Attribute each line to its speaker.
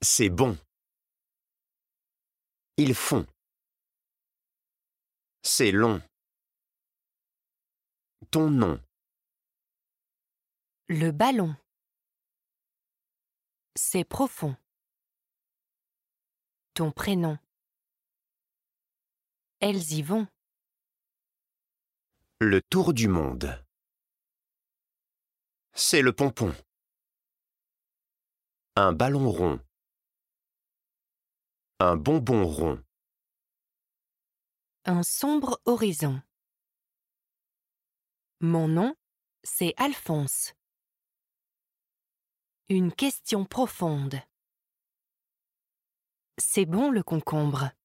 Speaker 1: C'est bon. Ils font. C'est long. Ton nom.
Speaker 2: Le ballon. C'est profond. Ton prénom. Elles y vont.
Speaker 1: Le tour du monde. C'est le pompon. Un ballon rond. Un bonbon rond.
Speaker 2: Un sombre horizon. Mon nom, c'est Alphonse. Une question profonde. C'est bon le concombre.